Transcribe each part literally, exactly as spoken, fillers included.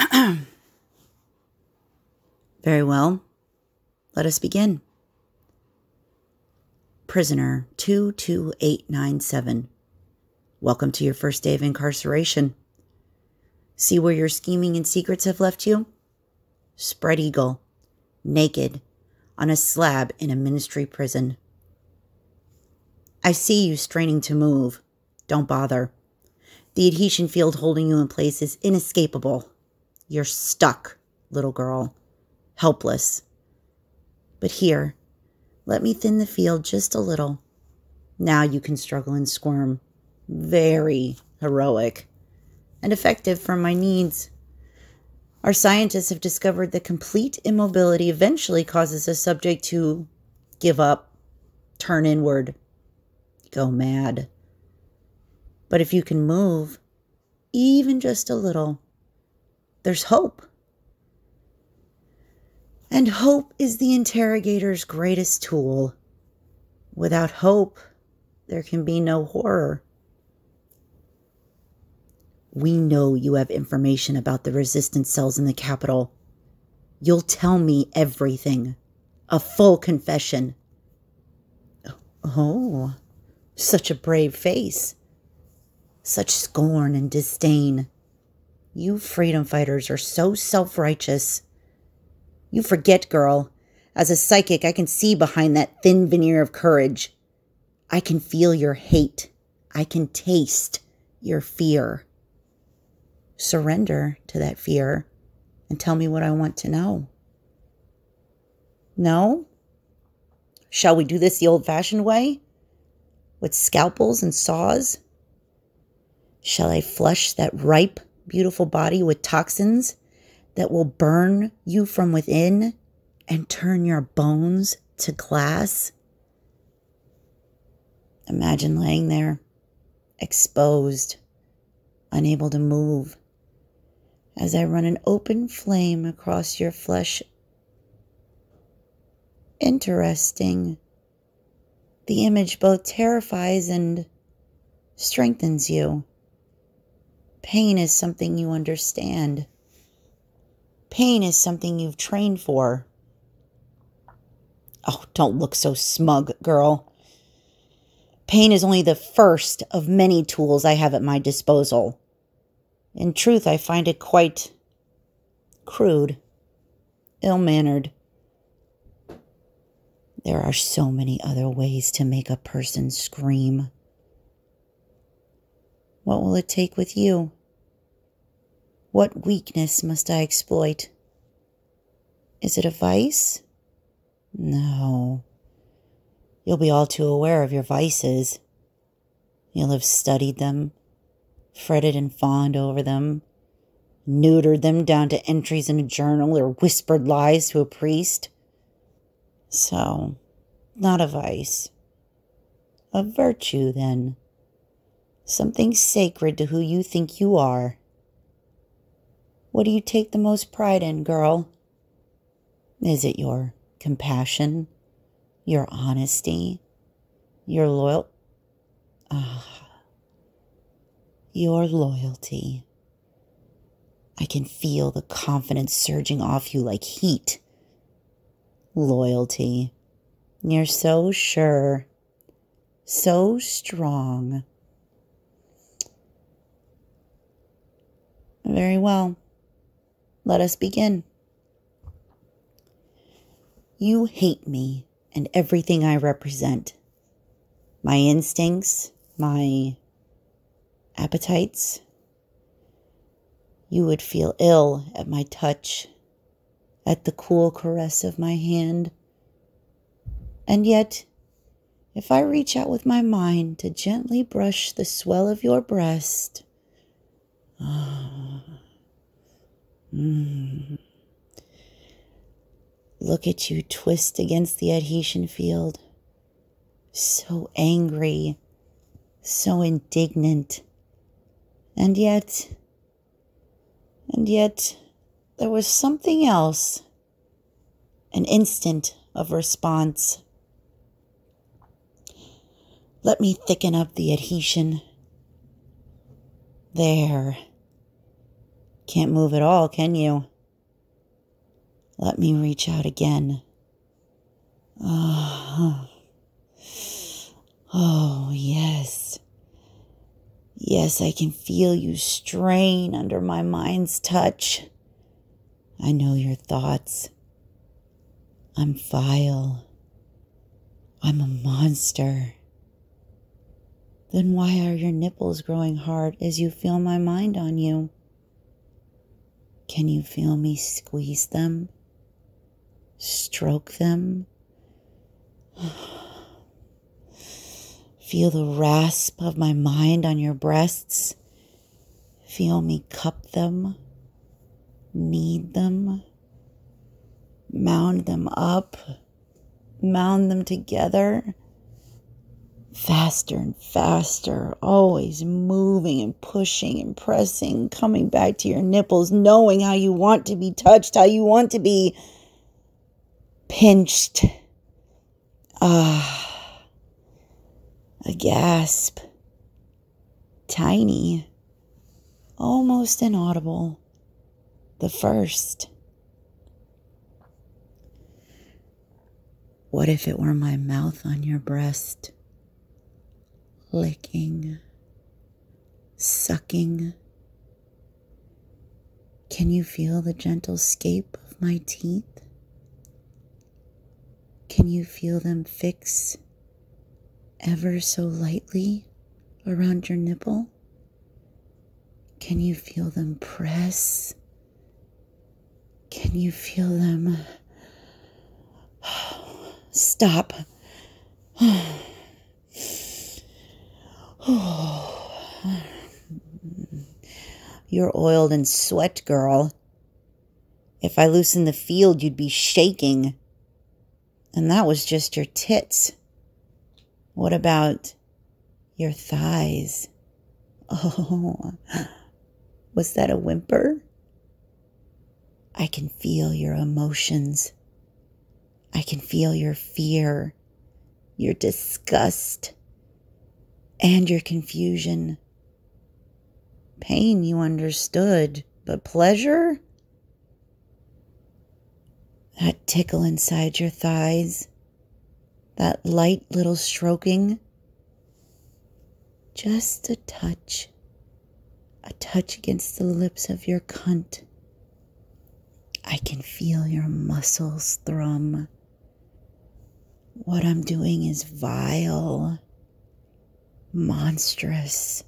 Very well. Let us begin. Prisoner two two eight nine seven. Welcome to your first day of incarceration. See where your scheming and secrets have left you? Spread eagle, naked, on a slab in a ministry prison. I see you straining to move. Don't bother. The adhesion field holding you in place is inescapable. You're stuck, little girl. Helpless. But here, let me thin the field just a little. Now you can struggle and squirm. Very heroic and effective for my needs. Our scientists have discovered that complete immobility eventually causes a subject to give up, turn inward, go mad. But if you can move, even just a little, there's hope. And hope is the interrogator's greatest tool. Without hope, there can be no horror. We know you have information about the resistance cells in the Capitol. You'll tell me everything. A full confession. Oh, such a brave face. Such scorn and disdain. You freedom fighters are so self-righteous. You forget, girl. As a psychic, I can see behind that thin veneer of courage. I can feel your hate. I can taste your fear. Surrender to that fear and tell me what I want to know. No? Shall we do this the old-fashioned way? With scalpels and saws? Shall I flush that ripe, beautiful body with toxins that will burn you from within and turn your bones to glass? Imagine laying there, exposed, unable to move, as I run an open flame across your flesh. Interesting. The image both terrifies and strengthens you. Pain is something you understand. Pain is something you've trained for. Oh, don't look so smug, girl. Pain is only the first of many tools I have at my disposal. In truth, I find it quite crude, ill-mannered. There are so many other ways to make a person scream. What will it take with you? What weakness must I exploit? Is it a vice? No. You'll be all too aware of your vices. You'll have studied them, fretted and fawned over them, neutered them down to entries in a journal or whispered lies to a priest. So, not a vice. A virtue, then. Something sacred to who you think you are. What do you take the most pride in, girl? Is it your compassion, your honesty, your loyal... Ah, your loyalty. I can feel the confidence surging off you like heat. Loyalty. You're so sure, so strong. Very well. Let us begin. You hate me and everything I represent. My instincts, my appetites. You would feel ill at my touch, at the cool caress of my hand. And yet, if I reach out with my mind to gently brush the swell of your breast, ah, mm, look at you twist against the adhesion field, so angry, so indignant, and yet, and yet, there was something else, an instant of response. Let me thicken up the adhesion. There. Can't move at all, can you? Let me reach out again. Oh, oh yes. Yes, I can feel you strain under my mind's touch. I know your thoughts. I'm vile. I'm a monster. Then why are your nipples growing hard as you feel my mind on you? Can you feel me squeeze them? Stroke them? Feel the rasp of my mind on your breasts? Feel me cup them? Knead them? Mound them up? Mound them together? Faster and faster, always moving and pushing and pressing, coming back to your nipples, knowing how you want to be touched, how you want to be pinched. Ah, a gasp. Tiny, almost inaudible. The first. What if it were my mouth on your breast? Licking, sucking. Can you feel the gentle scape of my teeth? Can you feel them fix ever so lightly around your nipple? Can you feel them press? Can you feel them? Stop. You're oiled in sweat, girl. If I loosened the field, you'd be shaking. And that was just your tits. What about your thighs? Oh, was that a whimper? I can feel your emotions. I can feel your fear, your disgust, and your confusion. Pain you understood, but pleasure? That tickle inside your thighs, that light little stroking, just a touch, a touch against the lips of your cunt. I can feel your muscles thrum. What I'm doing is vile, monstrous.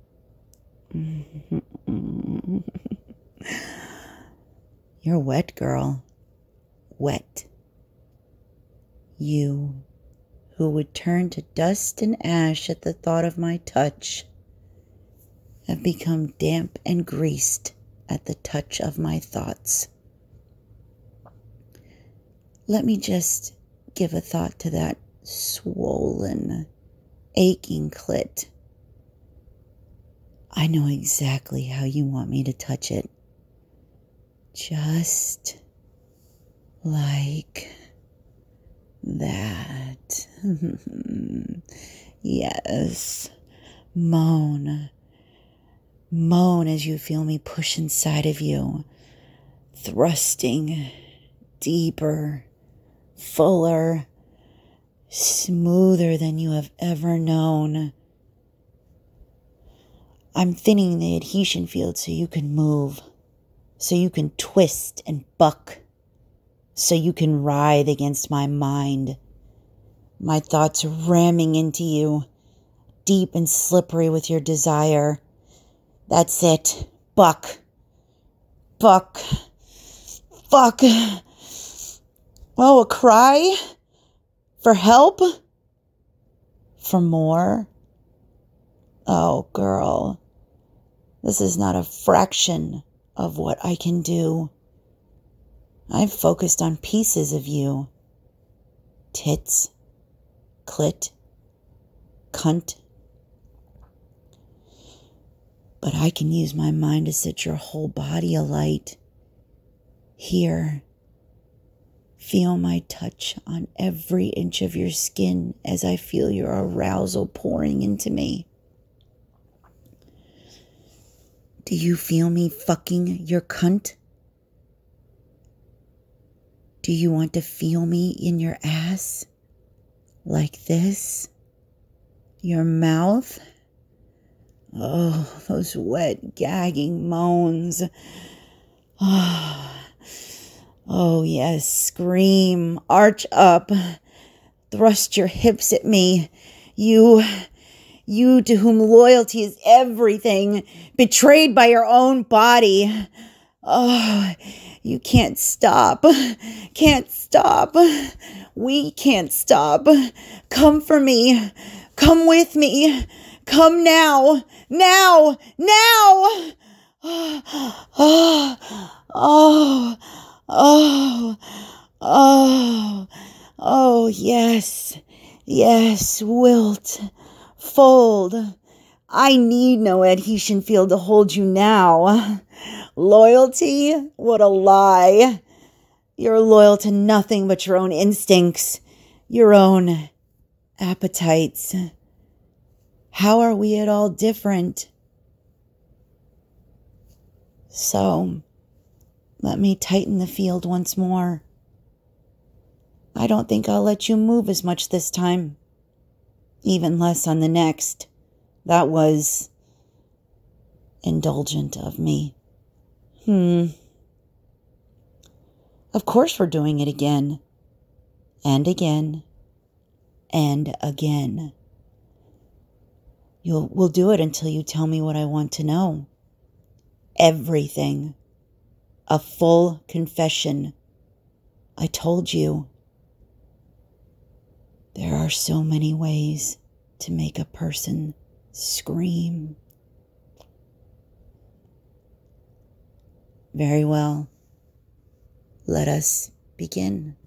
You're wet, girl. Wet. You, who would turn to dust and ash at the thought of my touch, have become damp and greased at the touch of my thoughts. Let me just give a thought to that swollen, aching clit. I know exactly how you want me to touch it. Just like that. Yes. Moan. Moan as you feel me push inside of you, thrusting deeper, fuller, smoother than you have ever known. I'm thinning the adhesion field so you can move, so you can twist and buck, so you can writhe against my mind. My thoughts ramming into you, deep and slippery with your desire. That's it. Buck. Buck. Fuck. Oh, a cry? For help? For more? Oh, girl. This is not a fraction of what I can do. I've focused on pieces of you. Tits. Clit. Cunt. But I can use my mind to set your whole body alight. Here. Feel my touch on every inch of your skin as I feel your arousal pouring into me. Do you feel me fucking your cunt? Do you want to feel me in your ass? Like this? Your mouth? Oh, those wet, gagging moans. Oh, oh yes, scream, arch up, thrust your hips at me. You, you to whom loyalty is everything, betrayed by your own body. Oh, you can't stop, can't stop. We can't stop. Come for me, come with me, come now, now, now. Oh, oh, oh, oh, oh, yes, yes, wilt, fold. I need no adhesion field to hold you now. Loyalty? What a lie. You're loyal to nothing but your own instincts, your own appetites. How are we at all different? So, let me tighten the field once more. I don't think I'll let you move as much this time. Even less on the next. That was indulgent of me. Hmm. Of course we're doing it again. And again. And again. You'll, we'll do it until you tell me what I want to know. Everything. A full confession. I told you. There are so many ways to make a person scream. Very well. Let us begin.